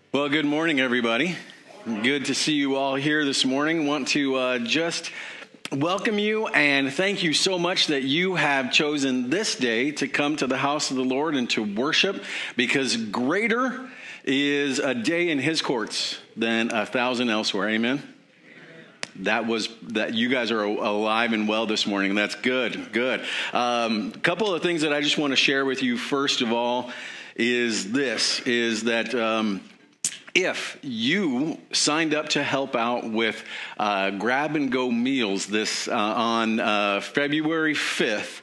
Well, good morning, everybody. Good to see you all here this morning. Want to just welcome you and thank you so much that you have chosen this day to come to the house of the Lord and to worship, because greater is a day in His courts than 1,000 elsewhere. Amen. That you guys are alive and well this morning. That's good. Good. Couple of things that I just want to share with you. First of all, is that if you signed up to help out with grab and go meals this on February 5th,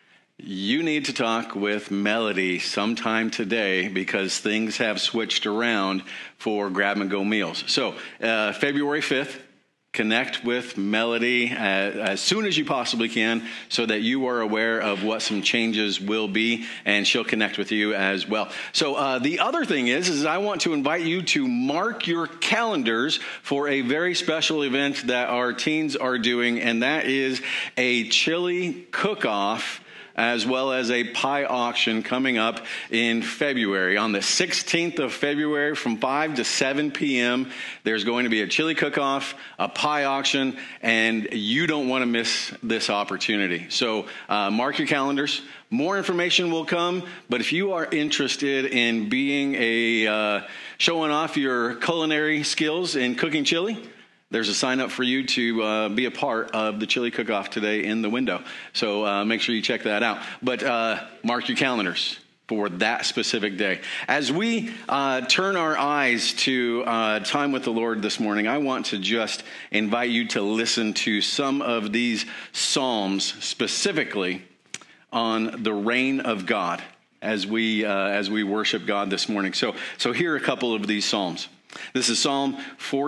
you need to talk with Melody sometime today, because things have switched around for grab and go meals. So February 5th, connect with Melody as soon as you possibly can, so that you are aware of what some changes will be, and she'll connect with you as well. So the other thing is I want to invite you to mark your calendars for a very special event that our teens are doing, and that is a chili cook-off, as well as a pie auction coming up in February. On the 16th of February from 5 to 7 p.m., there's going to be a chili cook-off, a pie auction, and you don't want to miss this opportunity. So mark your calendars. More information will come, but if you are interested in being showing off your culinary skills in cooking chili, there's a sign up for you to be a part of the chili cook-off today in the window. So make sure you check that out. But mark your calendars for that specific day. As we turn our eyes to time with the Lord this morning, I want to just invite you to listen to some of these Psalms, specifically on the reign of God, as we worship God this morning. So here are a couple of these Psalms. This is Psalm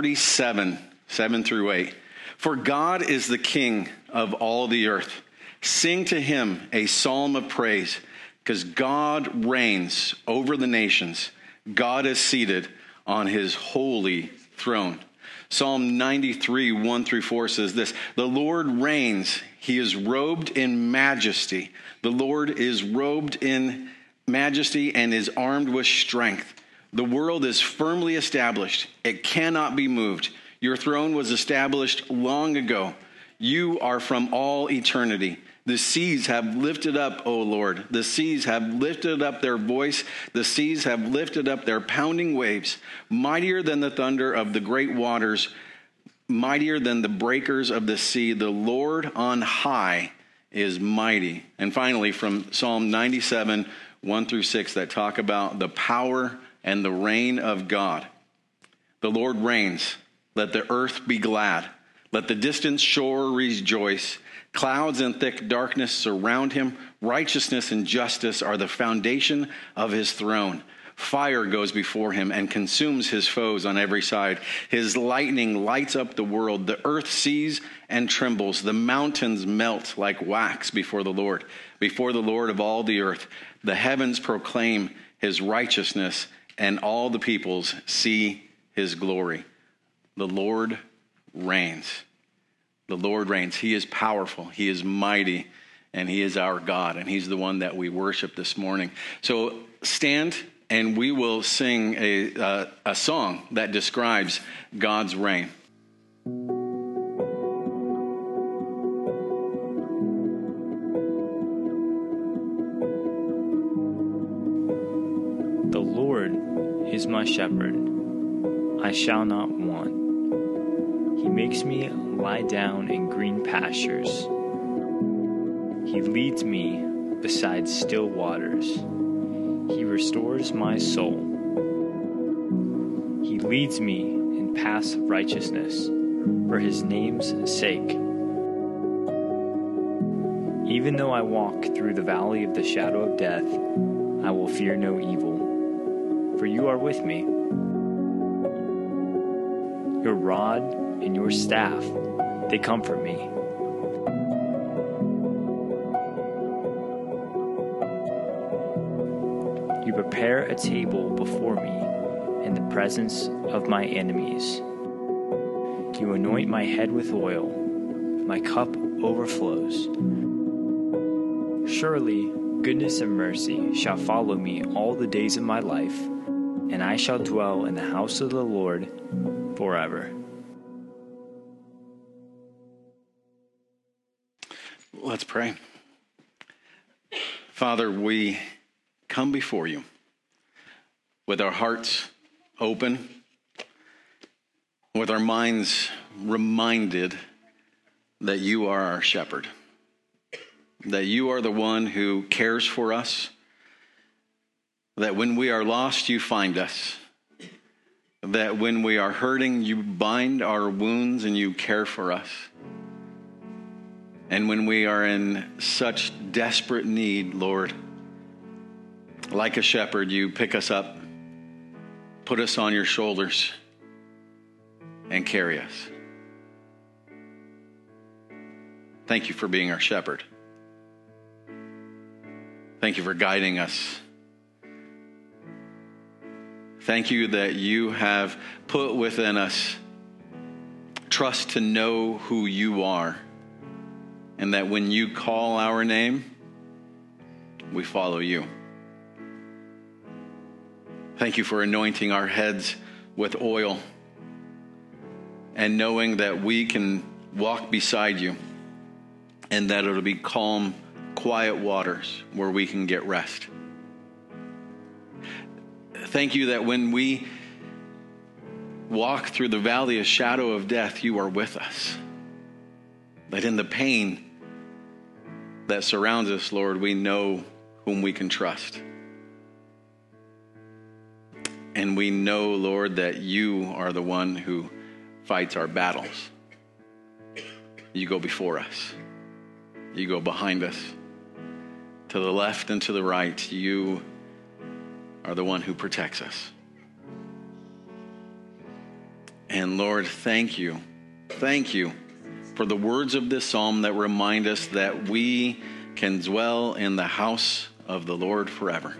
47. 7 through 8. For God is the King of all the earth. Sing to Him a psalm of praise, because God reigns over the nations. God is seated on His holy throne. Psalm 93, 1 through 4 says this: The Lord reigns. He is robed in majesty. The Lord is robed in majesty and is armed with strength. The world is firmly established. It cannot be moved. Your throne was established long ago. You are from all eternity. The seas have lifted up, O Lord. The seas have lifted up their voice. The seas have lifted up their pounding waves. Mightier than the thunder of the great waters, mightier than the breakers of the sea. The Lord on high is mighty. And finally, from Psalm 97, 1 through 6, that talk about the power and the reign of God. The Lord reigns. Let the earth be glad. Let the distant shore rejoice. Clouds and thick darkness surround Him. Righteousness and justice are the foundation of His throne. Fire goes before Him and consumes His foes on every side. His lightning lights up the world. The earth sees and trembles. The mountains melt like wax before the Lord of all the earth. The heavens proclaim His righteousness, and all the peoples see His glory. The Lord reigns. The Lord reigns. He is powerful. He is mighty, and He is our God, and He's the one that we worship this morning. So stand, and we will sing a song that describes God's reign. The Lord is my shepherd. I shall not want. He makes me lie down in green pastures. He leads me beside still waters. He restores my soul. He leads me in paths of righteousness for His name's sake. Even though I walk through the valley of the shadow of death, I will fear no evil, for You are with me. Your rod and Your staff, they comfort me. You prepare a table before me in the presence of my enemies. You anoint my head with oil. My cup overflows. Surely goodness and mercy shall follow me all the days of my life, and I shall dwell in the house of the Lord forever. Let's pray. Father, we come before you with our hearts open, with our minds reminded that you are our shepherd, that you are the one who cares for us, that when we are lost, you find us, that when we are hurting, you bind our wounds and you care for us. And when we are in such desperate need, Lord, like a shepherd, you pick us up, put us on your shoulders, and carry us. Thank you for being our shepherd. Thank you for guiding us. Thank you that you have put within us trust to know who you are, and that when you call our name, we follow you. Thank you for anointing our heads with oil and knowing that we can walk beside you and that it'll be calm, quiet waters where we can get rest. Thank you that when we walk through the valley of shadow of death, you are with us. That in the pain that surrounds us, Lord, we know whom we can trust. And we know, Lord, that you are the one who fights our battles. You go before us. You go behind us. To the left and to the right, you are the one who protects us. And Lord, thank you. Thank you for the words of this psalm that remind us that we can dwell in the house of the Lord forever.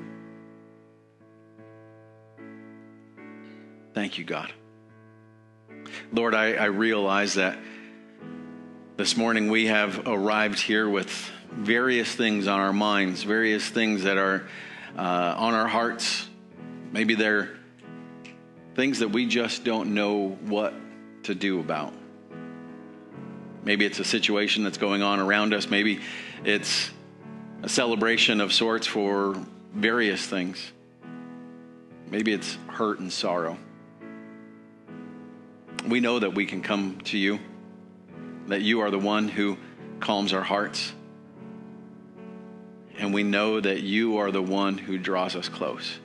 Thank you, God. Lord, I realize that this morning we have arrived here with various things on our minds, various things that are on our hearts. Maybe they're things that we just don't know what to do about. Maybe it's a situation that's going on around us. Maybe it's a celebration of sorts for various things. Maybe it's hurt and sorrow. We know that we can come to you, that you are the one who calms our hearts. And we know that you are the one who draws us close.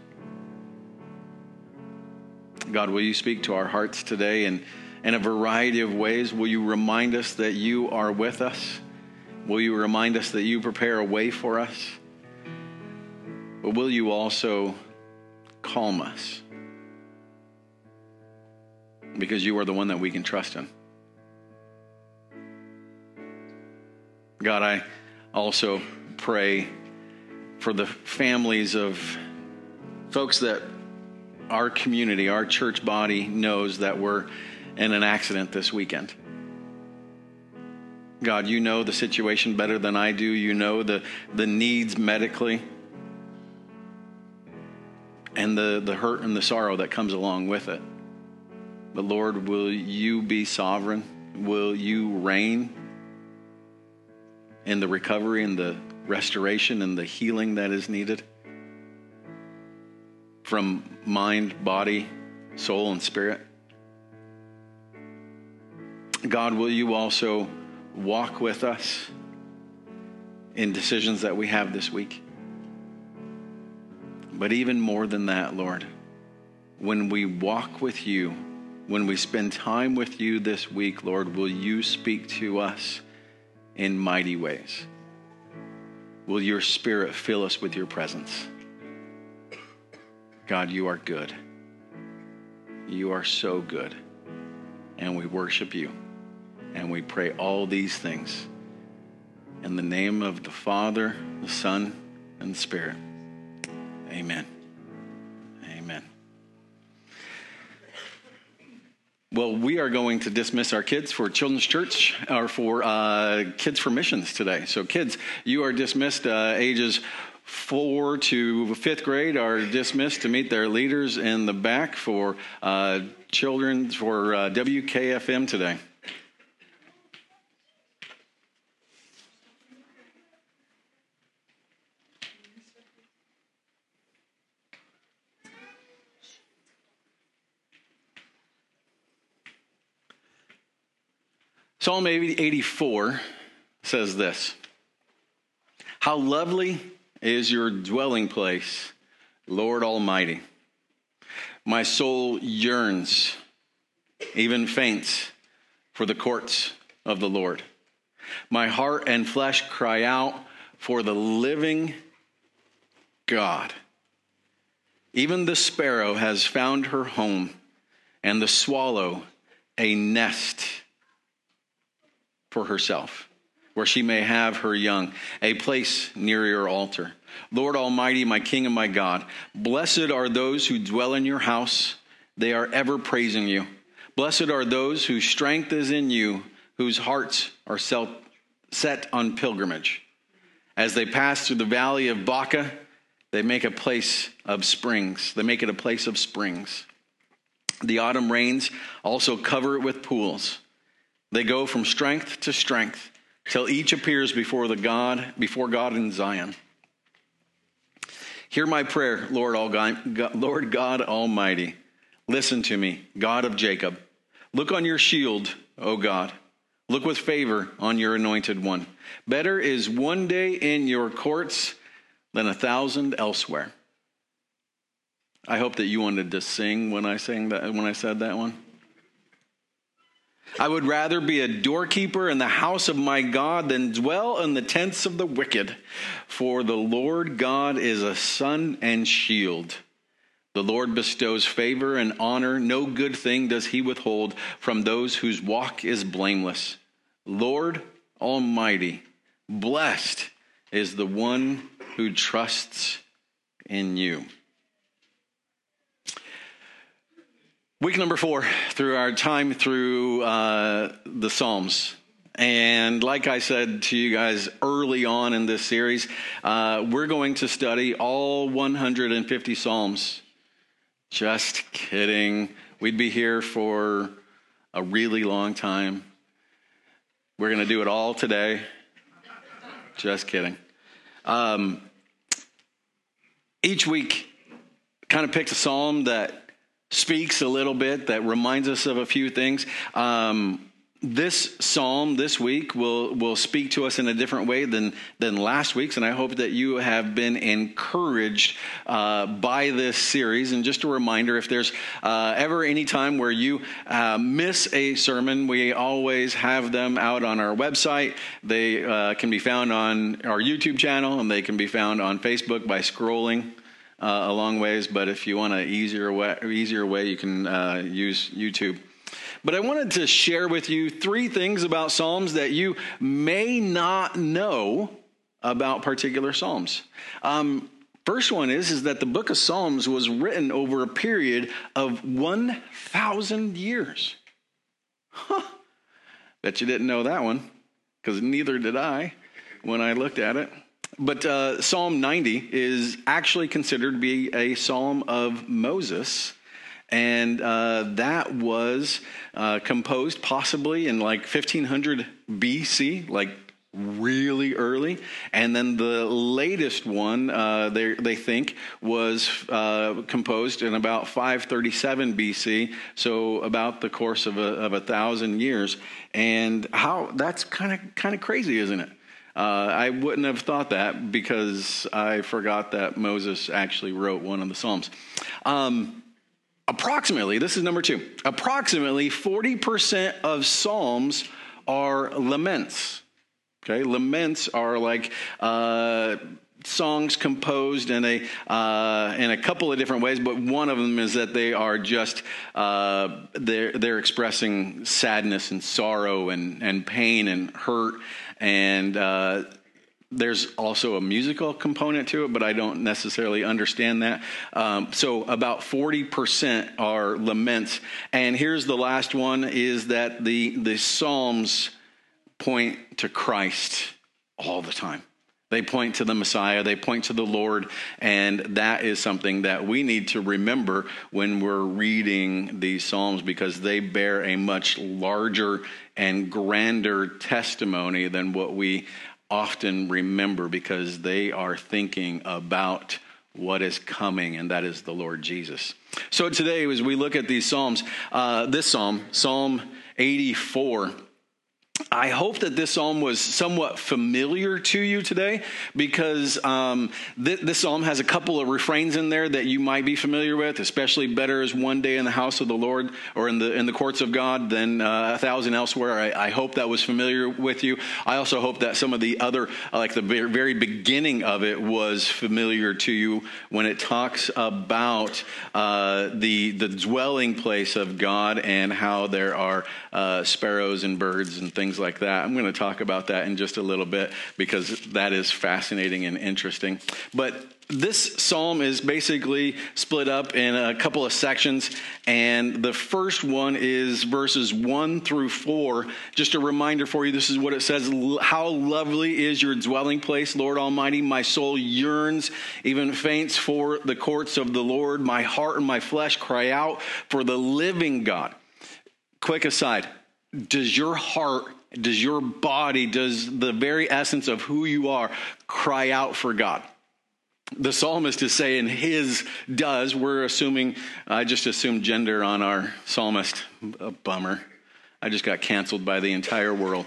God, will you speak to our hearts today and in a variety of ways? Will you remind us that you are with us? Will you remind us that you prepare a way for us? But will you also calm us? Because you are the one that we can trust in. God, I also pray for the families of folks that our community, our church body knows that were in an accident this weekend. God, you know the situation better than I do. You know the needs medically and the hurt and the sorrow that comes along with it. But Lord, will you be sovereign? Will you reign in the recovery and the restoration and the healing that is needed from mind, body, soul, and spirit? God, will you also walk with us in decisions that we have this week? But even more than that, Lord, when we walk with you, when we spend time with you this week, Lord, will you speak to us in mighty ways? Will your Spirit fill us with your presence? God, you are good. You are so good. And we worship you. And we pray all these things in the name of the Father, the Son, and the Spirit. Amen. Amen. Well, we are going to dismiss our kids for Children's Church, or for Kids for Missions today. So kids, you are dismissed ages 4 to 5th grade are dismissed to meet their leaders in the back for children for WKFM today. Psalm 84 says this: "How lovely is your dwelling place, Lord Almighty. My soul yearns, even faints, for the courts of the Lord. My heart and flesh cry out for the living God. Even the sparrow has found her home, and the swallow a nest for herself, where she may have her young, a place near your altar. Lord Almighty, my King and my God, blessed are those who dwell in your house. They are ever praising you. Blessed are those whose strength is in you, whose hearts are set on pilgrimage. As they pass through the valley of Baca, they make a place of springs. They make it a place of springs. The autumn rains also cover it with pools. They go from strength to strength till each appears before God in Zion. Hear my prayer, Lord God Almighty. Listen to me, God of Jacob. Look on your shield, O God. Look with favor on your anointed one. Better is one day in your courts than 1,000 elsewhere." I hope that you wanted to sing when I said that one. "I would rather be a doorkeeper in the house of my God than dwell in the tents of the wicked. For the Lord God is a sun and shield. The Lord bestows favor and honor. No good thing does he withhold from those whose walk is blameless. Lord Almighty, blessed is the one who trusts in you." Week number 4 through our time through the Psalms. And like I said to you guys early on in this series, we're going to study all 150 Psalms. Just kidding. We'd be here for a really long time. We're going to do it all today. Just kidding. Each week kind of picks a psalm that speaks a little bit, that reminds us of a few things. This psalm this week will speak to us in a different way than last week's, and I hope that you have been encouraged by this series. And just a reminder, if there's ever any time where you miss a sermon, we always have them out on our website. They can be found on our YouTube channel, and they can be found on Facebook by scrolling a long ways. But if you want an easier way, you can use YouTube. But I wanted to share with you 3 things about Psalms that you may not know about particular Psalms. First one is that the book of Psalms was written over a period of 1,000 years. Bet you didn't know that one, because neither did I when I looked at it. But Psalm 90 is actually considered to be a psalm of Moses. And that was composed possibly in like 1500 BC, like really early. And then the latest one, they think, was composed in about 537 BC, so about the course of 1,000 years. And how that's kind of crazy, isn't it? I wouldn't have thought that, because I forgot that Moses actually wrote one of the Psalms. Approximately, this is number 2, approximately 40% of Psalms are laments. Okay, laments are like songs composed in a couple of different ways, but one of them is that they are just they're expressing sadness and sorrow and pain and hurt, and there's also a musical component to it, but I don't necessarily understand that. So about 40% are laments. And here's the last one, is that the Psalms point to Christ all the time. They point to the Messiah. They point to the Lord. And that is something that we need to remember when we're reading these Psalms, because they bear a much larger and grander testimony than what we often remember, because they are thinking about what is coming, and that is the Lord Jesus. So today, as we look at these Psalms, this Psalm, Psalm 84, I hope that this psalm was somewhat familiar to you today, because this psalm has a couple of refrains in there that you might be familiar with, especially better is one day in the house of the Lord, or in the courts of God, than 1,000 elsewhere. I hope that was familiar with you. I also hope that some of the other, like the very beginning of it, was familiar to you when it talks about the dwelling place of God and how there are sparrows and birds and things like that. I'm going to talk about that in just a little bit, because that is fascinating and interesting. But this psalm is basically split up in a couple of sections, and the first one is verses 1 through 4. Just a reminder for you, this is what it says: "How lovely is your dwelling place, Lord Almighty. My soul yearns, even faints for the courts of the Lord. My heart and my flesh cry out for the living God." Quick aside, does your heart, does your body, does the very essence of who you are cry out for God? The psalmist is saying his does. We're assuming, I just assumed gender on our psalmist. A bummer. I just got canceled by the entire world.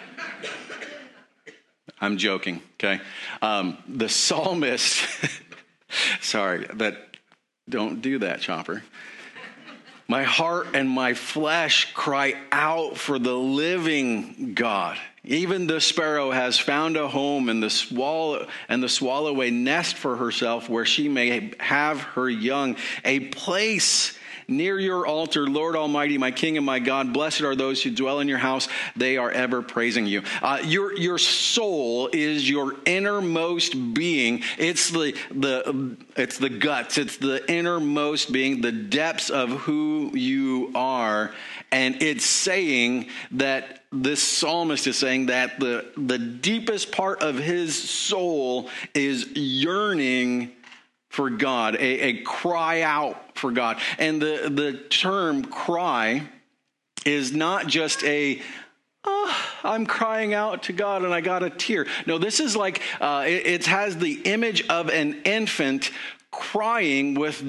I'm joking, okay? The psalmist, sorry, don't do that, Chopper. My heart and my flesh cry out for the living God. Even the sparrow has found a home, and the swallow a nest for herself, where she may have her young. A place near your altar, Lord Almighty, my King and my God. Blessed are those who dwell in your house. They are ever praising you. Your soul is your innermost being. It's the guts. It's the innermost being, the depths of who you are. And it's saying that this psalmist is saying that the deepest part of his soul is yearning for God, a cry out for God. And the term cry is not just I'm crying out to God and I got a tear. No, this is like, it has the image of an infant crying with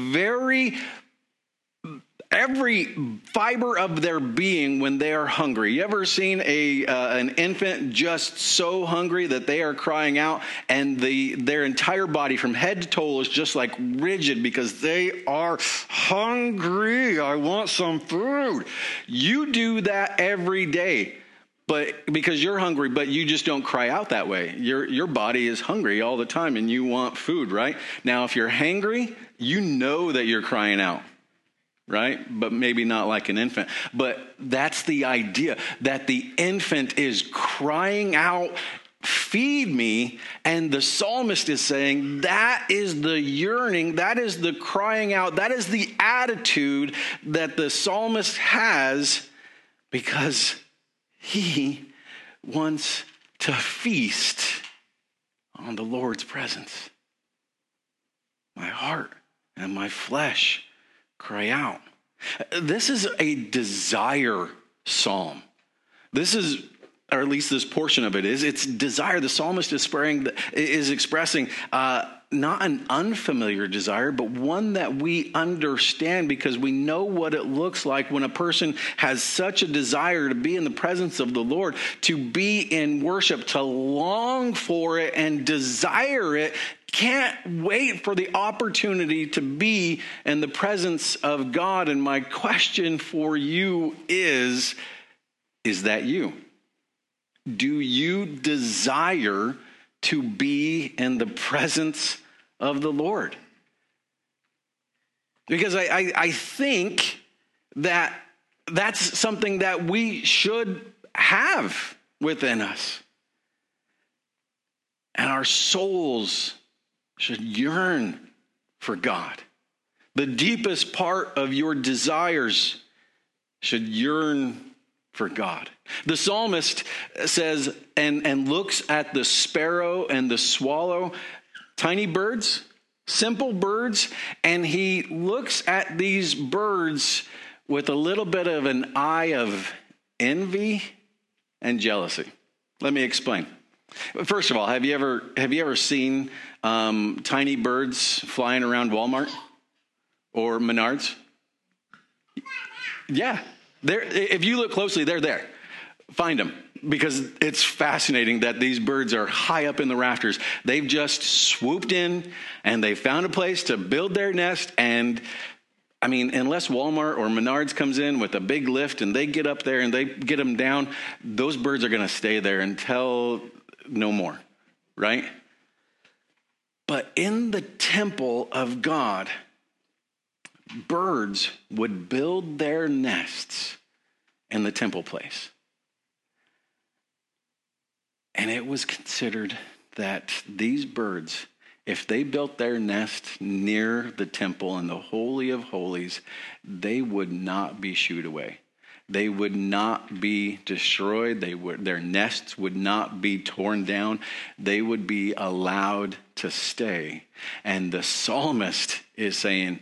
every fiber of their being when they are hungry. You ever seen an infant just so hungry that they are crying out, and their entire body from head to toe is just like rigid because they are hungry? I want some food. You do that every day, but because you're hungry, but you just don't cry out that way. Your body is hungry all the time and you want food, right? Now, if you're hangry, you know that you're crying out, right? But maybe not like an infant. But that's the idea, that the infant is crying out, feed me. And the psalmist is saying that is the yearning, that is the crying out, that is the attitude that the psalmist has, because he wants to feast on the Lord's presence. My heart and my flesh cry out. This is a desire psalm. This is, or at least this portion of it is, it's desire. The psalmist is expressing not an unfamiliar desire, but one that we understand, because we know what it looks like when a person has such a desire to be in the presence of the Lord, to be in worship, to long for it and desire it. Can't wait for the opportunity to be in the presence of God. And my question for you is that you? Do you desire to be in the presence of the Lord? Because I think that that's something that we should have within us. And our souls should yearn for God. The deepest part of your desires should yearn for God. The psalmist says, and looks at the sparrow and the swallow, tiny birds, simple birds, and he looks at these birds with a little bit of an eye of envy and jealousy. Let me explain. First of all, have you ever seen tiny birds flying around Walmart or Menards? Yeah, if you look closely, they're there. Find them, because it's fascinating that these birds are high up in the rafters. They've just swooped in and they found a place to build their nest. And I mean, unless Walmart or Menards comes in with a big lift and they get up there and they get them down, those birds are going to stay there until no more, right? But in the temple of God, birds would build their nests in the temple place. And it was considered that these birds, if they built their nest near the temple in the Holy of Holies, they would not be shooed away. They would not be destroyed. Their nests would not be torn down. They would be allowed to stay. And the psalmist is saying,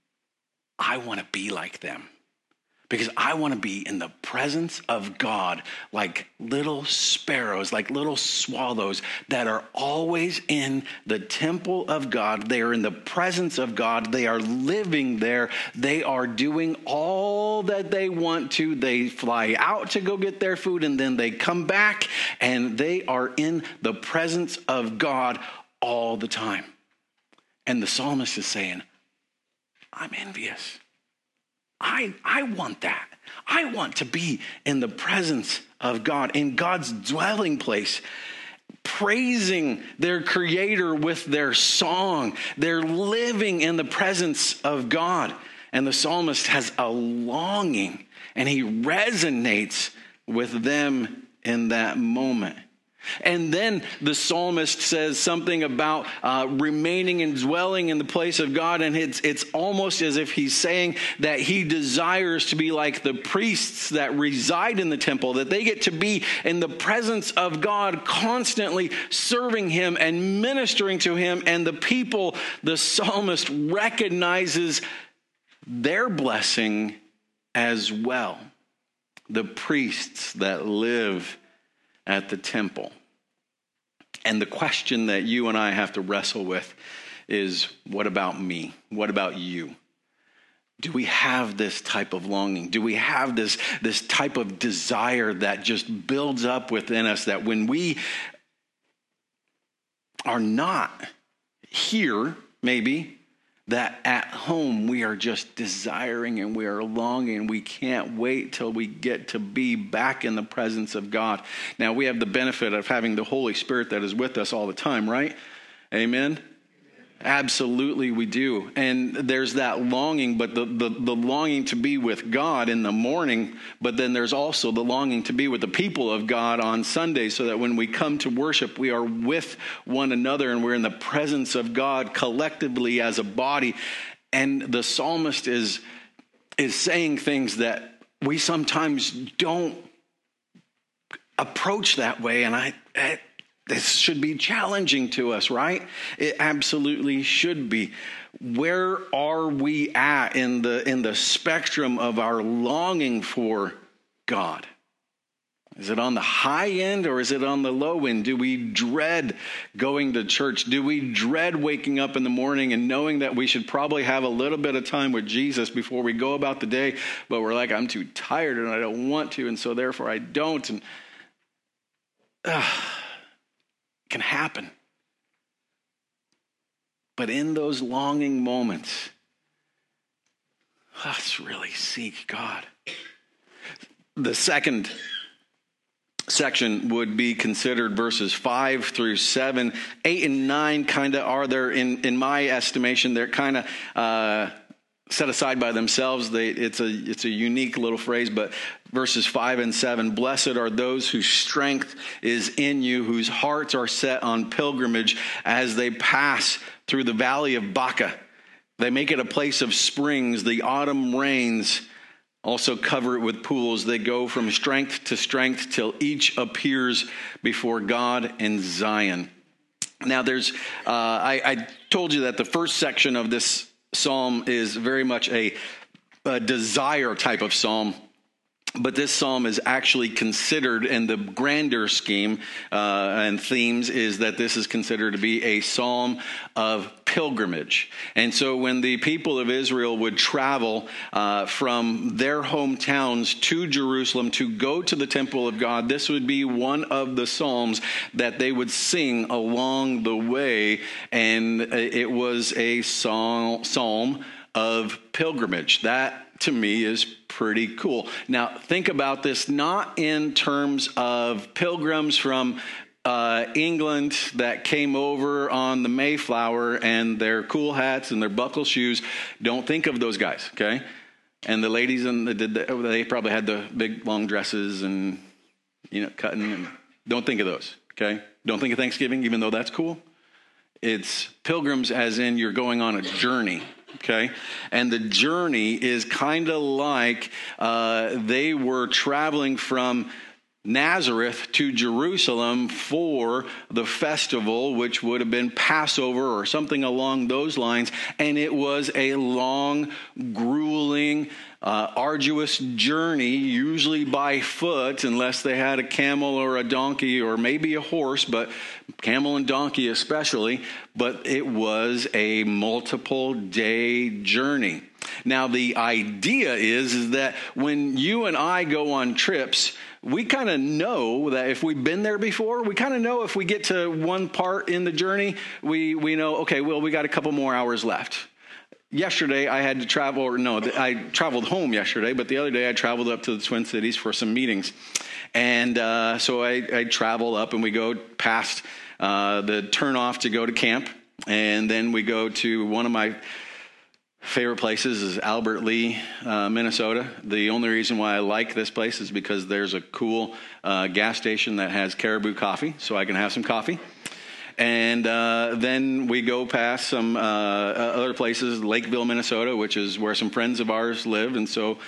I want to be like them. Because I want to be in the presence of God like little sparrows, like little swallows that are always in the temple of God. They are in the presence of God. They are living there. They are doing all that they want to. They fly out to go get their food, and then they come back, and they are in the presence of God all the time. And the psalmist is saying, I'm envious. I want that. I want to be in the presence of God, in God's dwelling place, praising their Creator with their song. They're living in the presence of God. And the psalmist has a longing, and he resonates with them in that moment. And then the psalmist says something about remaining and dwelling in the place of God. And it's almost as if he's saying that he desires to be like the priests that reside in the temple, that they get to be in the presence of God, constantly serving him and ministering to him. And the people, the psalmist recognizes their blessing as well. The priests that live at the temple. And the question that you and I have to wrestle with is, what about me? What about you? Do we have this type of longing? Do we have this type of desire that just builds up within us, that when we are not here, maybe, that at home we are just desiring and we are longing. We can't wait till we get to be back in the presence of God. Now, we have the benefit of having the Holy Spirit that is with us all the time, right? Amen? Absolutely, we do. And there's that longing, but the longing to be with God in the morning, but then there's also the longing to be with the people of God on Sunday, so that when we come to worship, we are with one another and we're in the presence of God collectively as a body. And the psalmist is saying things that we sometimes don't approach that way, and this should be challenging to us, right? It absolutely should be. Where are we at in the spectrum of our longing for God? Is it on the high end or is it on the low end? Do we dread going to church? Do we dread waking up in the morning and knowing that we should probably have a little bit of time with Jesus before we go about the day, but we're like, I'm too tired and I don't want to, and so therefore I don't. And can happen. But in those longing moments, let's really seek God. The second section would be considered verses 5 through 7. 8 and 9 kind of are there, in my estimation, they're kind of set aside by themselves. It's a unique little phrase, but verses 5 and 7, blessed are those whose strength is in you, whose hearts are set on pilgrimage as they pass through the valley of Baca. They make it a place of springs. The autumn rains Also cover it with pools. They go from strength to strength till each appears before God in Zion. Now I told you that the first section of this psalm is very much a desire type of psalm. But this psalm is actually considered, in the grander scheme and themes, is that this is considered to be a psalm of pilgrimage. And so when the people of Israel would travel from their hometowns to Jerusalem to go to the temple of God, this would be one of the psalms that they would sing along the way. And it was a psalm of pilgrimage. That, to me, is pretty cool. Now, think about this not in terms of pilgrims from England that came over on the Mayflower and their cool hats and their buckle shoes. Don't think of those guys, okay? And the ladies, they probably had the big long dresses and, cutting. And don't think of those, okay? Don't think of Thanksgiving, even though that's cool. It's pilgrims as in you're going on a journey. Okay, and the journey is kind of like they were traveling from Nazareth to Jerusalem for the festival, which would have been Passover or something along those lines. And it was a long, grueling, arduous journey, usually by foot, unless they had a camel or a donkey or maybe a horse, but camel and donkey especially. But it was a multiple day journey. Now, the idea is that when you and I go on trips, we kind of know that if we've been there before, we kind of know if we get to one part in the journey, we know, okay, well, we got a couple more hours left. Yesterday, I had to travel, I traveled home yesterday, but the other day I traveled up to the Twin Cities for some meetings. And so I travel up and we go past the turnoff to go to camp. And then we go to one of my favorite places is Albert Lea, Minnesota. The only reason why I like this place is because there's a cool gas station that has Caribou coffee, so I can have some coffee. And then we go past some other places, Lakeville, Minnesota, which is where some friends of ours live. And so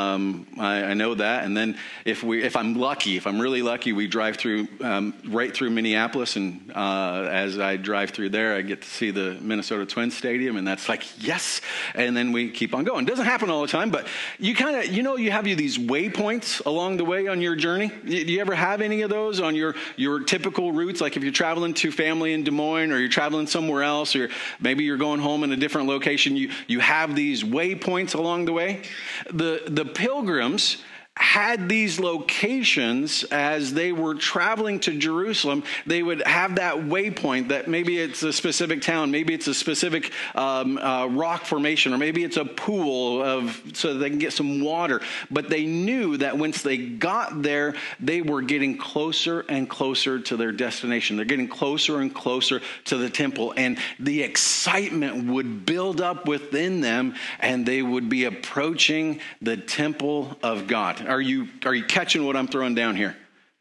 I know that. And then if I'm really lucky, we drive through right through Minneapolis. And as I drive through there, I get to see the Minnesota Twins Stadium. And that's like, yes. And then we keep on going. It doesn't happen all the time, but you kind of, you have these waypoints along the way on your journey. Do you ever have any of those on your typical routes? Like if you're traveling to family in Des Moines, or you're traveling somewhere else, or maybe you're going home in a different location, you have these waypoints along the way. The pilgrims had these locations as they were traveling to Jerusalem. They would have that waypoint that maybe it's a specific town, maybe it's a specific rock formation, or maybe it's a pool so that they can get some water. But they knew that once they got there, they were getting closer and closer to their destination. They're getting closer and closer to the temple, and the excitement would build up within them, and they would be approaching the temple of God. Are you catching what I'm throwing down here?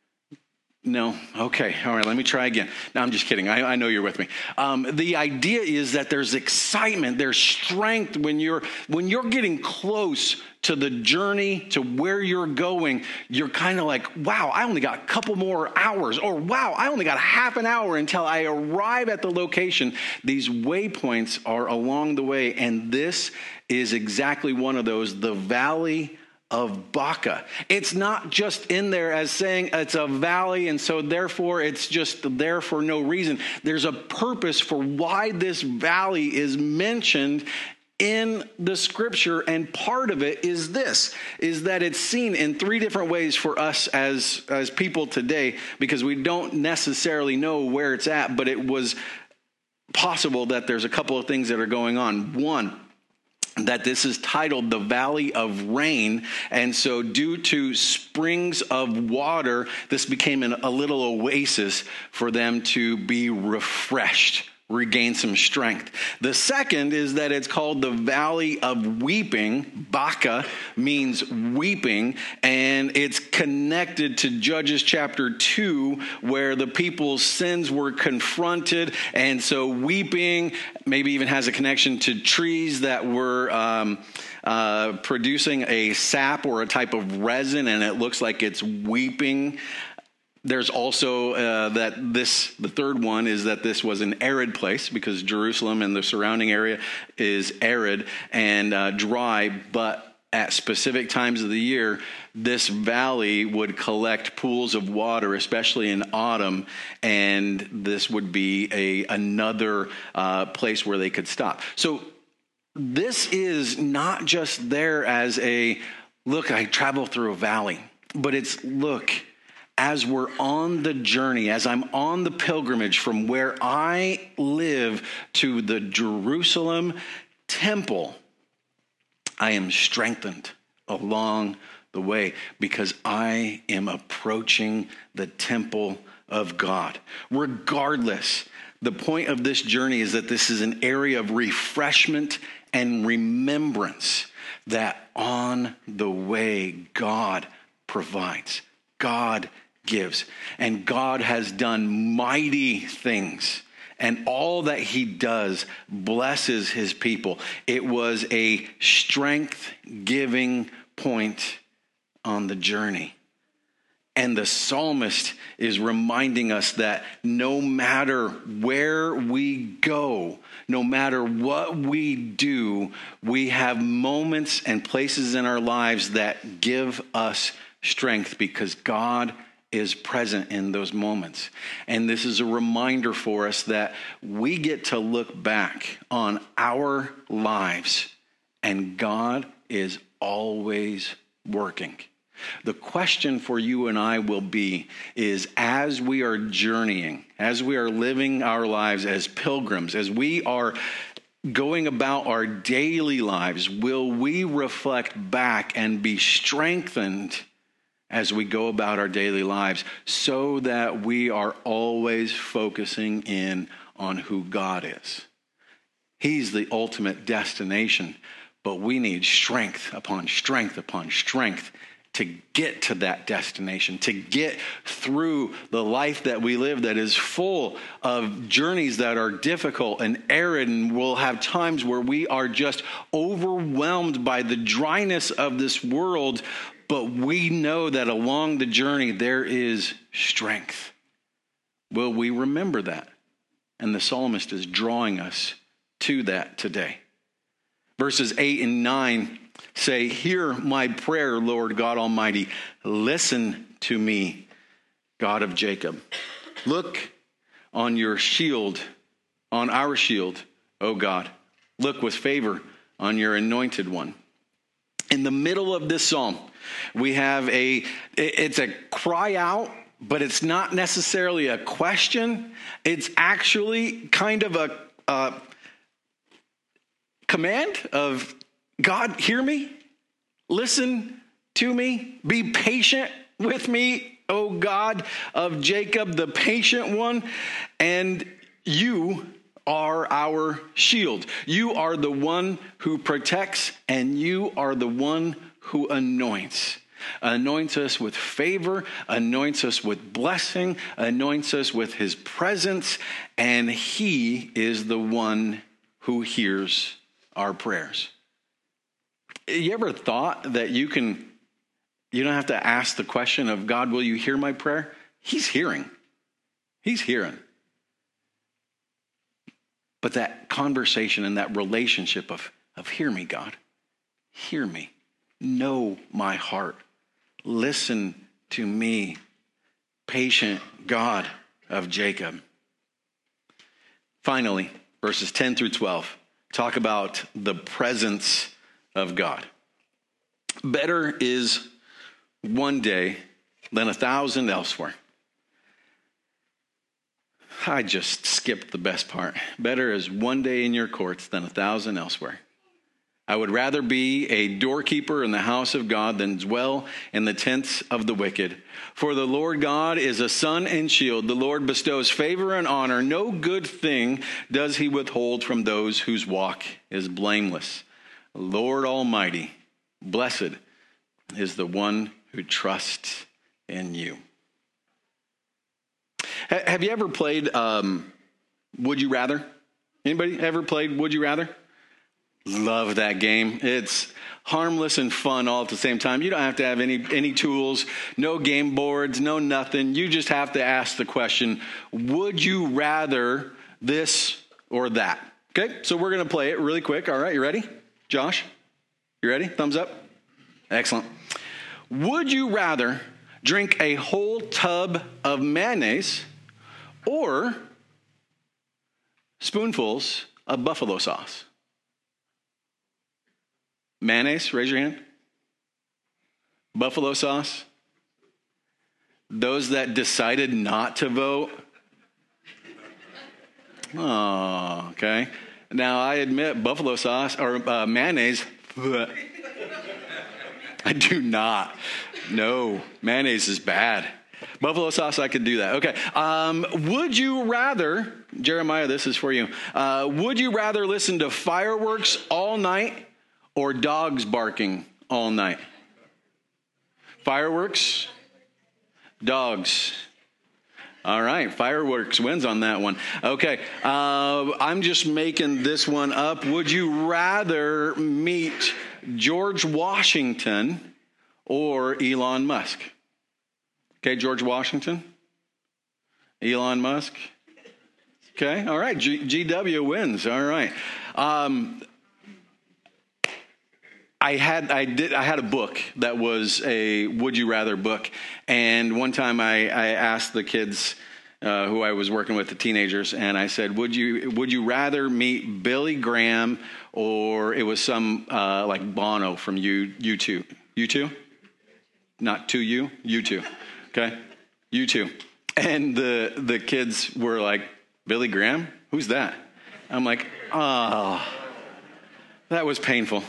No? Okay. All right. Let me try again. No, I'm just kidding. I know you're with me. The idea is that there's excitement, there's strength when you're getting close to the journey, to where you're going. You're kind of like, wow, I only got a couple more hours, or wow, I only got half an hour until I arrive at the location. These waypoints are along the way, and this is exactly one of those, the Valley of Baca. It's not just in there as saying it's a valley and so therefore it's just there for no reason. There's a purpose for why this valley is mentioned in the scripture, and part of it is that it's seen in three different ways for us as people today, because we don't necessarily know where it's at, but it was possible that there's a couple of things that are going on. One, that this is titled the Valley of Rain, and so due to springs of water, this became a little oasis for them to be refreshed. regain some strength. The second is that it's called the Valley of Weeping. Baca means weeping, and it's connected to Judges chapter 2, where the people's sins were confronted. And so weeping maybe even has a connection to trees that were producing a sap or a type of resin, and it looks like it's weeping. There's also the third one is that this was an arid place, because Jerusalem and the surrounding area is arid and dry, but at specific times of the year, this valley would collect pools of water, especially in autumn, and this would be another place where they could stop. So this is not just there as a, look, I travel through a valley, but it's, look, as we're on the journey, as I'm on the pilgrimage from where I live to the Jerusalem temple, I am strengthened along the way because I am approaching the temple of God. Regardless, the point of this journey is that this is an area of refreshment and remembrance that on the way God provides, God gives, and God has done mighty things, and all that he does blesses his people. It was a strength-giving point on the journey. And the psalmist is reminding us that no matter where we go, no matter what we do, we have moments and places in our lives that give us strength because God is present in those moments. And this is a reminder for us that we get to look back on our lives and God is always working. The question for you and I will be, is as we are journeying, as we are living our lives as pilgrims, as we are going about our daily lives, will we reflect back and be strengthened as we go about our daily lives so that we are always focusing in on who God is? He's the ultimate destination, but we need strength upon strength upon strength to get to that destination, to get through the life that we live that is full of journeys that are difficult and arid, and we'll have times where we are just overwhelmed by the dryness of this world, but we know that along the journey there is strength. Will we remember that? And the psalmist is drawing us to that today. Verses 8 and 9 say, "Hear my prayer, Lord God Almighty. Listen to me, God of Jacob. Look on your shield, on our shield, O God. Look with favor on your anointed one." In the middle of this psalm, we have it's a cry out, but it's not necessarily a question. It's actually kind of a command of, God, hear me, listen to me, be patient with me, O God of Jacob, the patient one, and you are our shield. You are the one who protects, and you are the one who anoints. Anoints us with favor, anoints us with blessing, anoints us with his presence, and he is the one who hears our prayers. You ever thought that you don't have to ask the question of, God, will you hear my prayer? He's hearing. He's hearing. But that conversation and that relationship of hear me, God, hear me, know my heart, listen to me, patient God of Jacob. Finally, verses 10 through 12 talk about the presence of God. Better is one day than 1,000 elsewhere. I just skipped the best part. Better is one day in your courts than 1,000 elsewhere. I would rather be a doorkeeper in the house of God than dwell in the tents of the wicked. For the Lord God is a sun and shield. The Lord bestows favor and honor. No good thing does he withhold from those whose walk is blameless. Lord Almighty, blessed is the one who trusts in you. Have you ever played Would You Rather? Anybody ever played Would You Rather? Love that game. It's harmless and fun all at the same time. You don't have to have any tools, no game boards, no nothing. You just have to ask the question, would you rather this or that? Okay, so we're going to play it really quick. All right, you ready? Josh, you ready? Thumbs up. Excellent. Would you rather drink a whole tub of mayonnaise or spoonfuls of buffalo sauce? Mayonnaise, raise your hand. Buffalo sauce. Those that decided not to vote. Oh, okay. Now I admit buffalo sauce or mayonnaise. I do not. No, mayonnaise is bad. Buffalo sauce, I could do that. Okay. Would you rather, Jeremiah, this is for you. Would you rather listen to fireworks all night or dogs barking all night? Fireworks, dogs. All right, fireworks wins on that one. Okay, I'm just making this one up. Would you rather meet George Washington or Elon Musk? Okay, George Washington, Elon Musk. Okay, all right, GW wins. All right. I had a book that was a Would You Rather book, and one time I asked the kids who I was working with, the teenagers, and I said, would you rather meet Billy Graham or it was some like Bono from U2? U2? Not to you, U2. Okay, U2. And the kids were like, Billy Graham? Who's that? I'm like, oh, that was painful.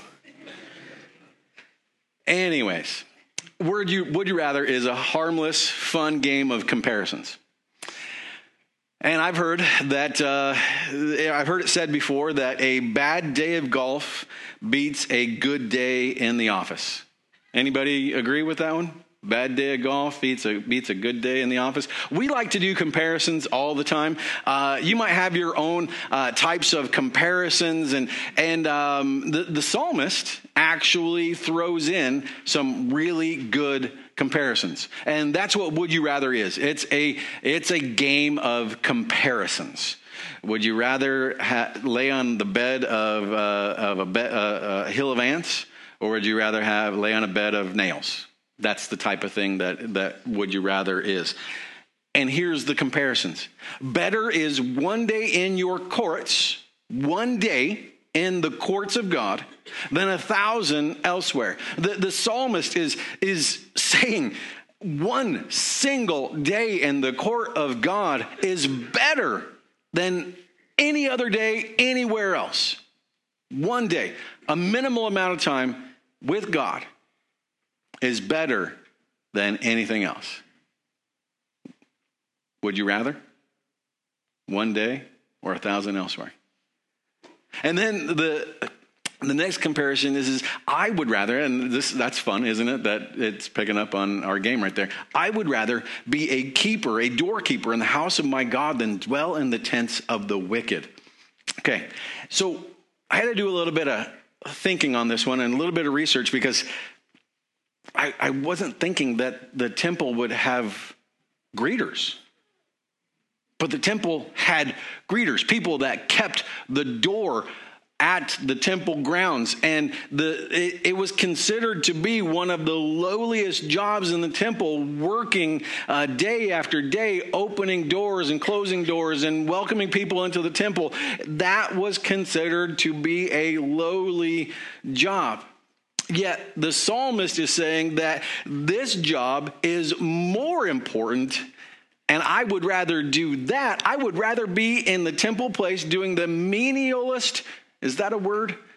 Anyways, Would You Rather is a harmless, fun game of comparisons. And I've heard it said before that a bad day of golf beats a good day in the office. Anybody agree with that one? Bad day of golf beats a good day in the office. We like to do comparisons all the time. You might have your own types of comparisons, and the psalmist actually throws in some really good comparisons, and that's what Would You Rather is. It's a game of comparisons. Would you rather lay on the bed of a hill of ants, or would you rather lay on a bed of nails? That's the type of thing that Would You Rather is. And here's the comparisons. Better is one day in your courts, one day in the courts of God, than 1,000 elsewhere. The psalmist is saying one single day in the court of God is better than any other day anywhere else. One day, a minimal amount of time with God is better than anything else. Would you rather? One day or 1,000 elsewhere? And then the next comparison is I would rather, and that's fun, isn't it? That it's picking up on our game right there. I would rather be a keeper, a doorkeeper in the house of my God than dwell in the tents of the wicked. Okay, so I had to do a little bit of thinking on this one and a little bit of research because I wasn't thinking that the temple would have greeters. But the temple had greeters, people that kept the door at the temple grounds. And it was considered to be one of the lowliest jobs in the temple, working day after day, opening doors and closing doors and welcoming people into the temple. That was considered to be a lowly job. Yet the psalmist is saying that this job is more important, and I would rather do that. I would rather be in the temple place doing the menialest, is that a word?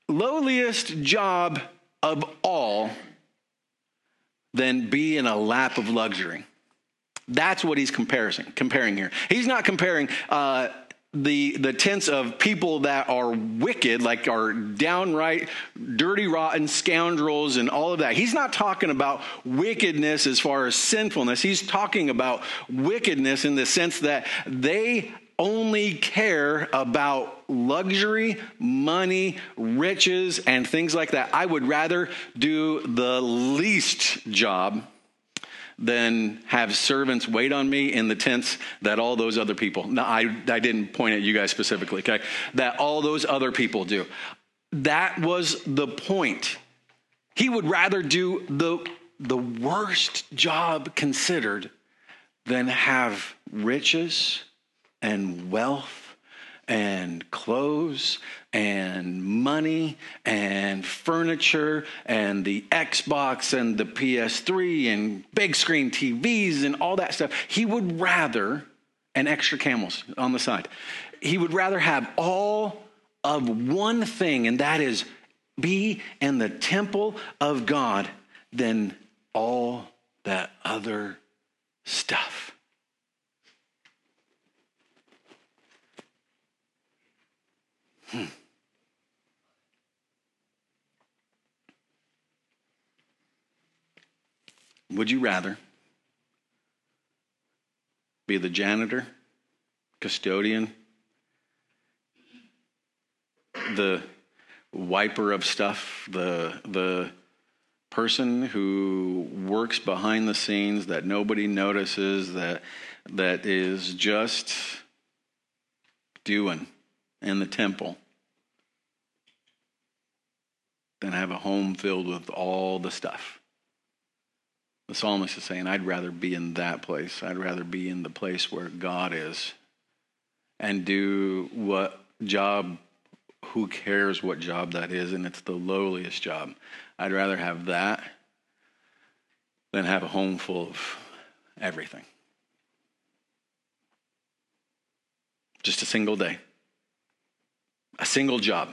lowliest job of all than be in a lap of luxury. That's what he's comparing here. He's not comparing the tense of people that are wicked, like are downright dirty, rotten scoundrels and all of that. He's not talking about wickedness as far as sinfulness. He's talking about wickedness in the sense that they only care about luxury, money, riches, and things like that. I would rather do the least job than have servants wait on me in the tents that all those other people. Now, I didn't point at you guys specifically, okay? That all those other people do. That was the point. He would rather do the worst job considered than have riches and wealth and clothes and money and furniture and the Xbox and the PS3 and big screen TVs and all that stuff. He would rather, and extra camels on the side, he would rather have all of one thing, and that is be in the temple of God, than all that other stuff. Would you rather be the janitor, custodian, the wiper of stuff, the person who works behind the scenes that nobody notices, that is just doing in the temple, than have a home filled with all the stuff? The psalmist is saying, I'd rather be in that place. I'd rather be in the place where God is and do what job, who cares what job that is, and it's the lowliest job. I'd rather have that than have a home full of everything. Just a single day. A single job.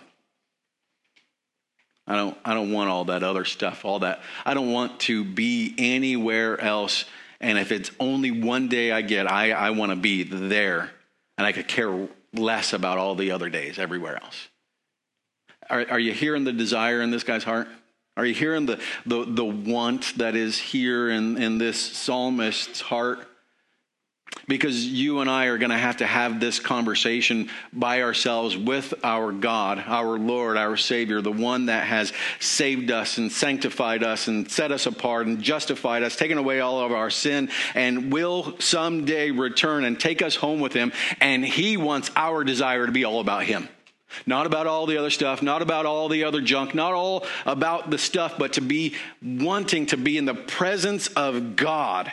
I don't want all that other stuff, all that. I don't want to be anywhere else. And if it's only one day I get, I want to be there. And I could care less about all the other days everywhere else. Are you hearing the desire in this guy's heart? Are you hearing the want that is here in this psalmist's heart? Because you and I are going to have this conversation by ourselves with our God, our Lord, our Savior, the one that has saved us and sanctified us and set us apart and justified us, taken away all of our sin, and will someday return and take us home with him. And he wants our desire to be all about him. Not about all the other stuff, not about all the other junk, not all about the stuff, but to be wanting to be in the presence of God.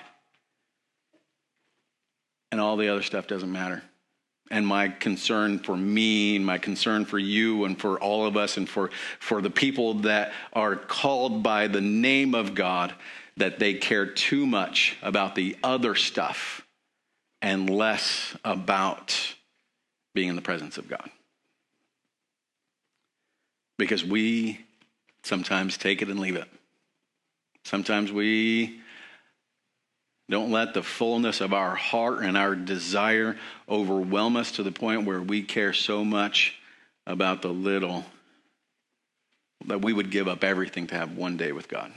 And all the other stuff doesn't matter. And my concern for me, and my concern for you, and for all of us, and for the people that are called by the name of God, that they care too much about the other stuff and less about being in the presence of God. Because we sometimes take it and leave it. Sometimes we don't let the fullness of our heart and our desire overwhelm us to the point where we care so much about the little that we would give up everything to have one day with God.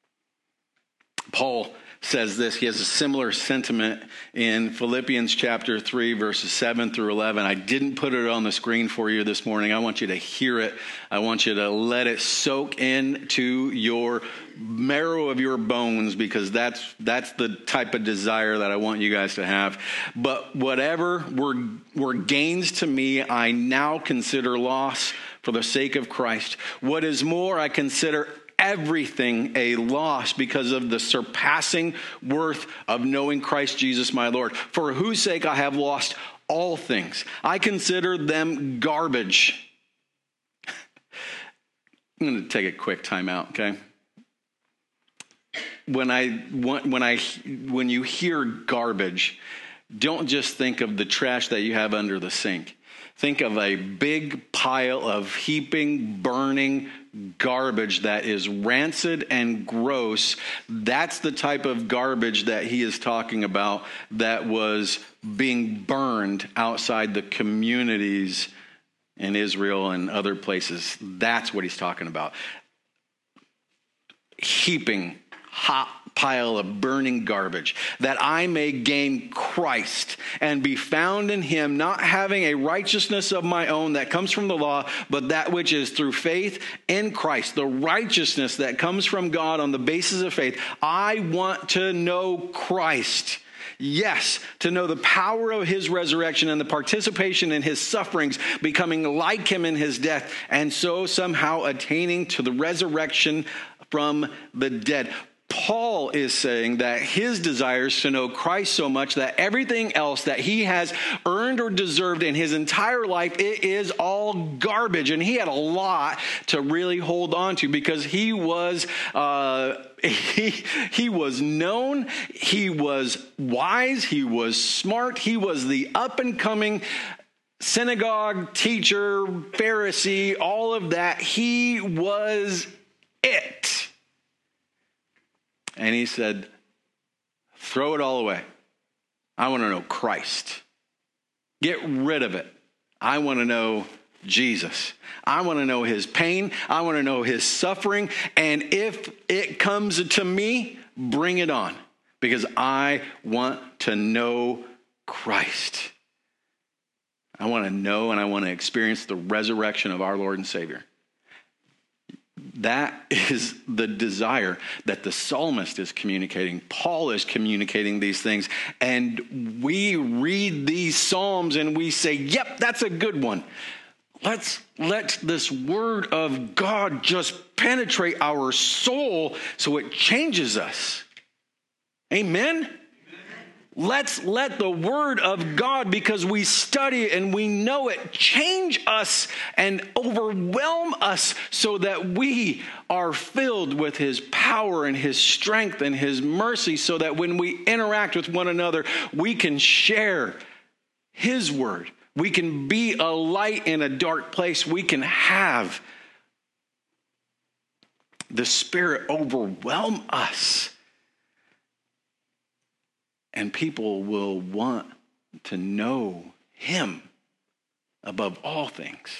Paul says this. He has a similar sentiment in Philippians chapter 3, verses 7 through 11. I didn't put it on the screen for you this morning. I want you to hear it. I want you to let it soak into your marrow of your bones, because that's the type of desire that I want you guys to have. But whatever were gains to me, I now consider loss for the sake of Christ. What is more, I consider everything a loss because of the surpassing worth of knowing Christ Jesus my Lord, for whose sake I have lost all things. I consider them garbage. I'm going to take a quick time out, okay? When you hear garbage, don't just think of the trash that you have under the sink. Think of a big pile of heaping, burning garbage that is rancid and gross. That's the type of garbage that he is talking about that was being burned outside the communities in Israel and other places. That's what he's talking about. Heaping, hot pile of burning garbage, that I may gain Christ and be found in him, not having a righteousness of my own that comes from the law, but that which is through faith in Christ, the righteousness that comes from God on the basis of faith. I want to know Christ. Yes, to know the power of his resurrection and the participation in his sufferings, becoming like him in his death, and so somehow attaining to the resurrection from the dead. Paul is saying that his desire is to know Christ so much that everything else that he has earned or deserved in his entire life, it is all garbage. And he had a lot to really hold on to because he was he was known, he was wise, he was smart, he was the up and coming synagogue teacher, Pharisee, all of that. He was it. And he said, throw it all away. I want to know Christ. Get rid of it. I want to know Jesus. I want to know his pain. I want to know his suffering. And if it comes to me, bring it on. Because I want to know Christ. I want to know and I want to experience the resurrection of our Lord and Savior. That is the desire that the psalmist is communicating. Paul is communicating these things. And we read these psalms and we say, yep, that's a good one. Let's let this word of God just penetrate our soul so it changes us. Amen? Let's let the word of God, because we study it and we know it, change us and overwhelm us so that we are filled with his power and his strength and his mercy, so that when we interact with one another, we can share his word. We can be a light in a dark place. We can have the Spirit overwhelm us. And people will want to know him above all things.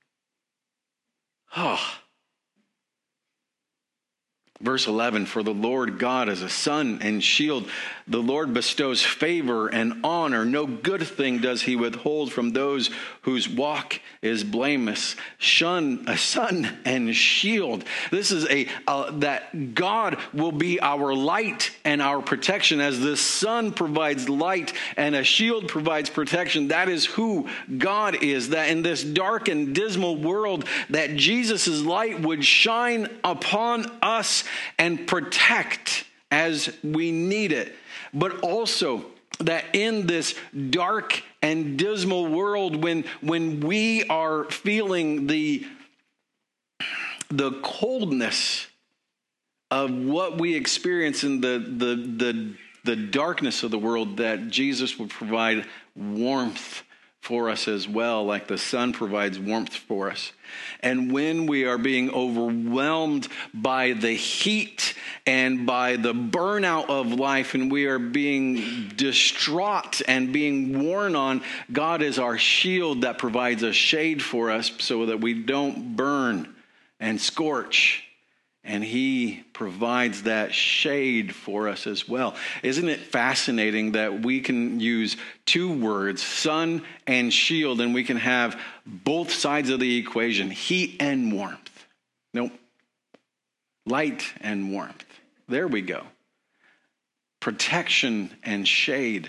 Verse 11, for the Lord God is a sun and shield. The Lord bestows favor and honor. No good thing does he withhold from those whose walk is blameless. A sun and shield. This is that God will be our light and our protection. As the sun provides light and a shield provides protection, that is who God is. That in this dark and dismal world, that Jesus' light would shine upon us and protect as we need it. But also that in this dark and dismal world, when we are feeling the coldness of what we experience in the darkness of the world, that Jesus would provide warmth for us as well, like the sun provides warmth for us. And when we are being overwhelmed by the heat and by the burnout of life, and we are being distraught and being worn on, God is our shield that provides a shade for us so that we don't burn and scorch. And he provides that shade for us as well. Isn't it fascinating that we can use two words, sun and shield, and we can have both sides of the equation, heat and warmth? Nope. Light and warmth. There we go. Protection and shade.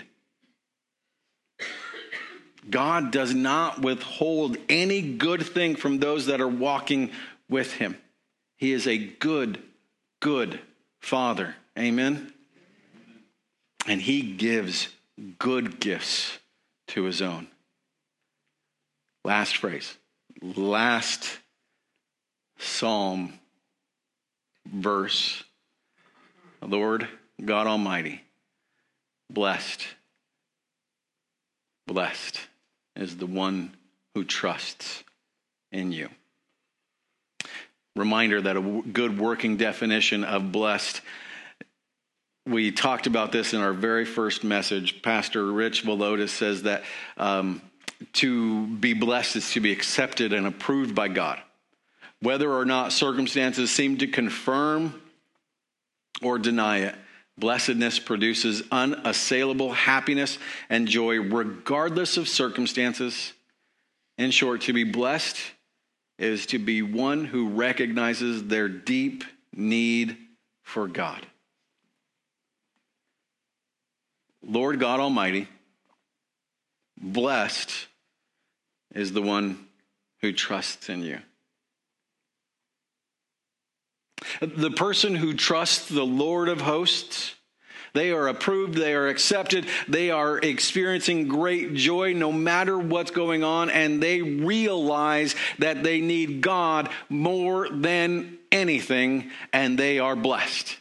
God does not withhold any good thing from those that are walking with him. He is a good, good Father. Amen? And he gives good gifts to his own. Last phrase. Last psalm verse. Lord God Almighty, blessed is the one who trusts in you. Reminder that a good working definition of blessed, we talked about this in our very first message. Pastor Rich Velotis says that to be blessed is to be accepted and approved by God. Whether or not circumstances seem to confirm or deny it, blessedness produces unassailable happiness and joy regardless of circumstances. In short, to be blessed is to be one who recognizes their deep need for God. Lord God Almighty, blessed is the one who trusts in you. The person who trusts the Lord of hosts, they are approved, they are accepted, they are experiencing great joy no matter what's going on, and they realize that they need God more than anything, and they are blessed.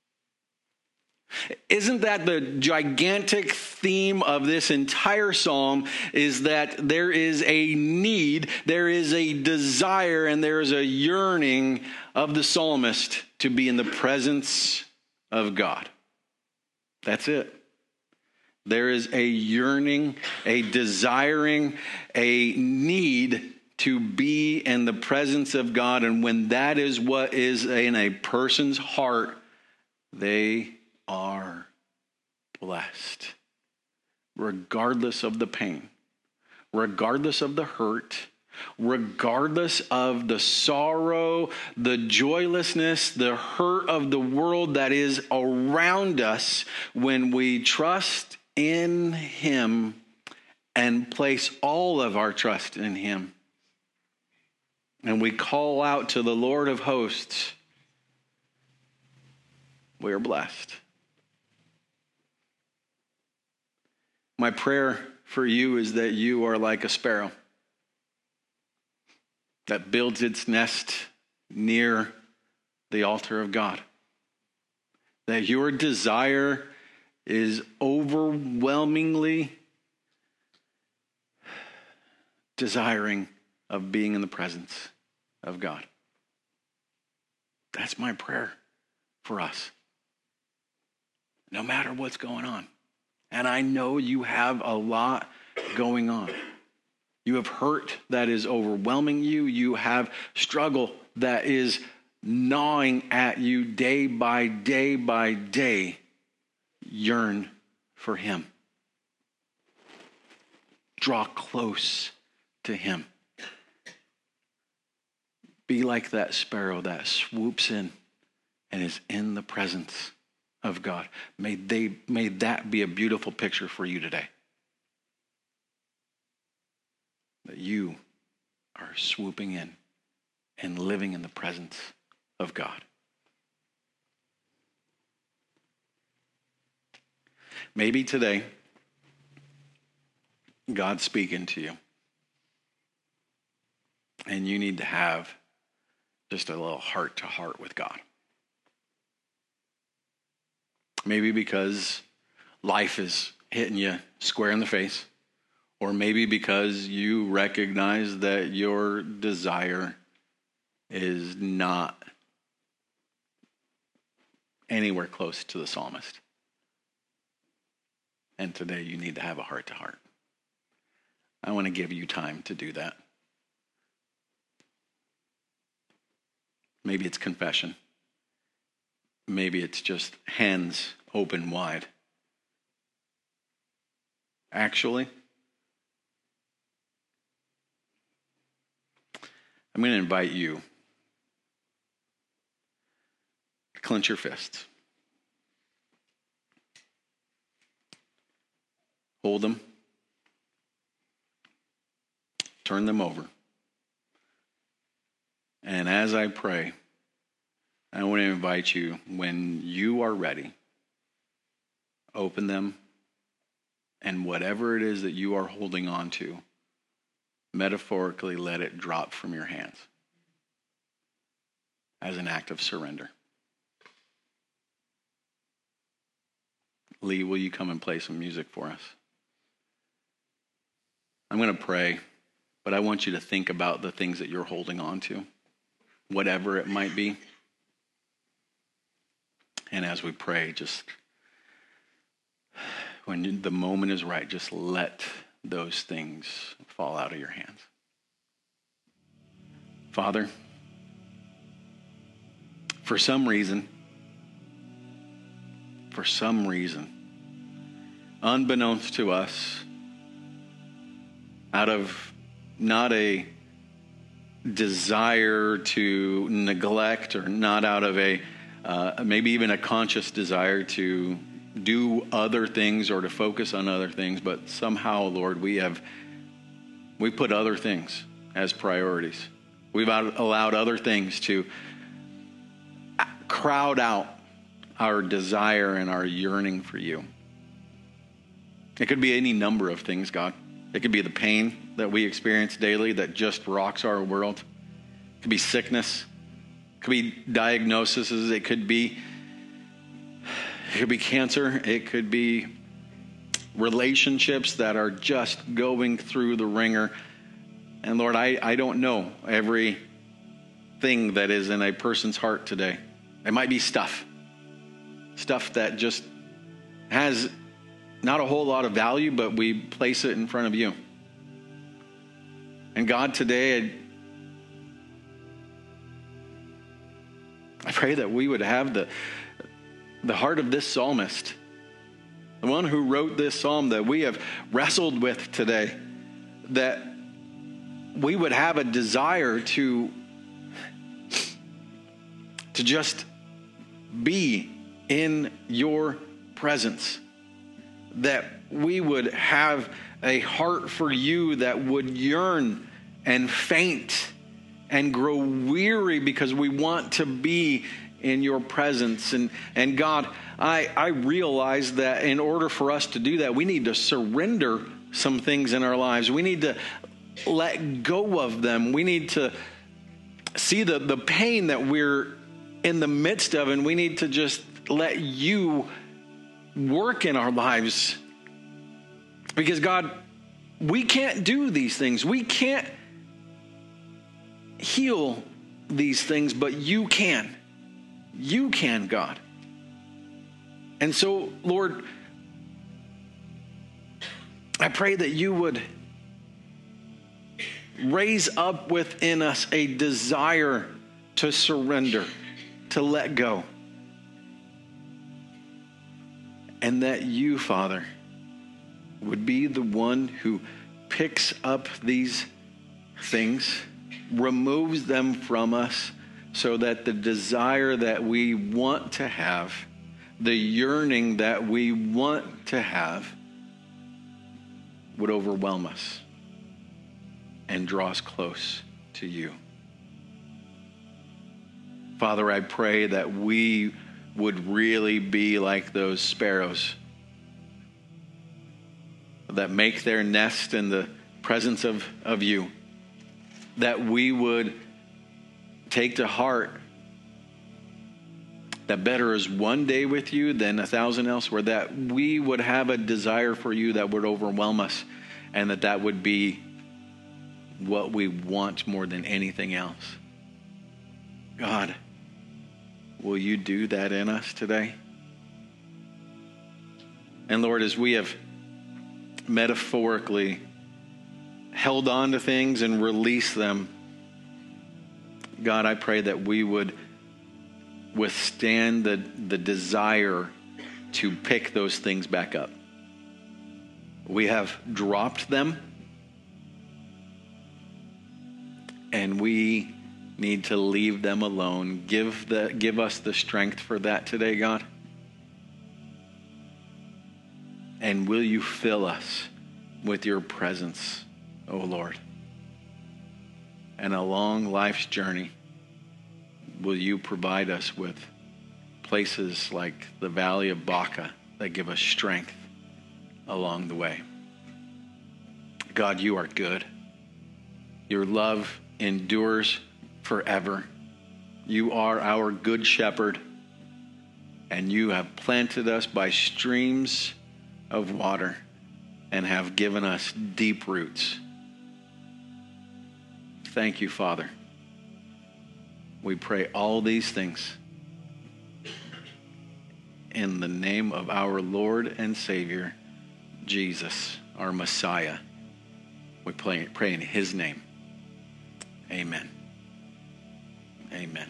Isn't that the gigantic theme of this entire psalm, is that there is a need, there is a desire, and there is a yearning of the psalmist to be in the presence of God. That's it. There is a yearning, a desiring, a need to be in the presence of God. And when that is what is in a person's heart, they are blessed. Regardless of the pain, regardless of the hurt, regardless of the sorrow, the joylessness, the hurt of the world that is around us, when we trust in Him and place all of our trust in Him, and we call out to the Lord of hosts, we are blessed. My prayer for you is that you are like a sparrow that builds its nest near the altar of God. That your desire is overwhelmingly desiring of being in the presence of God. That's my prayer for us, no matter what's going on. And I know you have a lot going on. You have hurt that is overwhelming you. You have struggle that is gnawing at you day by day by day. Yearn for Him. Draw close to Him. Be like that sparrow that swoops in and is in the presence of God. May that be a beautiful picture for you today. That you are swooping in and living in the presence of God. Maybe today, God's speaking to you, and you need to have just a little heart-to-heart with God. Maybe because life is hitting you square in the face, or maybe because you recognize that your desire is not anywhere close to the psalmist. And today you need to have a heart-to-heart. I want to give you time to do that. Maybe it's confession. Maybe it's just hands open wide. Actually, I'm going to invite you to clench your fists. Hold them. Turn them over. And as I pray, I want to invite you, when you are ready, open them, and whatever it is that you are holding on to, metaphorically let it drop from your hands as an act of surrender. Lee, will you come and play some music for us? I'm going to pray, But I want you to think about the things that you're holding on to, whatever it might be. And as we pray, just when the moment is right, just let those things fall out of your hands. Father, for some reason, unbeknownst to us, out of not a desire to neglect, or not out of a maybe even a conscious desire to do other things or to focus on other things, but somehow, Lord, we put other things as priorities. We've allowed other things to crowd out our desire and our yearning for you. It could be any number of things, God. It could be the pain that we experience daily that just rocks our world. It could be sickness. It could be diagnoses. It could be cancer. It could be relationships that are just going through the ringer. And Lord, I don't know everything that is in a person's heart today. It might be stuff that just has not a whole lot of value, but we place it in front of you. And God, today, I pray that we would have the heart of this psalmist, the one who wrote this psalm that we have wrestled with today, that we would have a desire to just be in your presence, that we would have a heart for you that would yearn and faint and grow weary because we want to be in your presence. And God, I realize that in order for us to do that, we need to surrender some things in our lives. We need to let go of them. We need to see the pain that we're in the midst of, and we need to just let you work in our lives. Because God, we can't do these things. We can't heal these things, but you can. You can, God. And so, Lord, I pray that you would raise up within us a desire to surrender, to let go. And that you, Father, would be the one who picks up these things, removes them from us, so that the desire that we want to have, the yearning that we want to have, would overwhelm us and draw us close to you. Father, I pray that we would really be like those sparrows that make their nest in the presence of you, that we would take to heart that better is one day with you than 1,000 elsewhere, that we would have a desire for you that would overwhelm us, and that would be what we want more than anything else. God, will you do that in us today? And Lord, as we have metaphorically held on to things and released them, God, I pray that we would withstand the desire to pick those things back up. We have dropped them, and we need to leave them alone. Give us the strength for that today, God. And will you fill us with your presence, O Lord? And along life's journey, will you provide us with places like the Valley of Baca that give us strength along the way? God, you are good. Your love endures forever. You are our good shepherd, and you have planted us by streams of water and have given us deep roots. Thank you, Father. We pray all these things in the name of our Lord and Savior, Jesus, our Messiah. We pray in his name. Amen. Amen.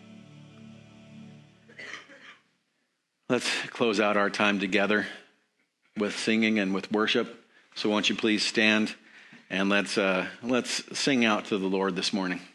Let's close out our time together with singing and with worship. So won't you please stand and let's sing out to the Lord this morning.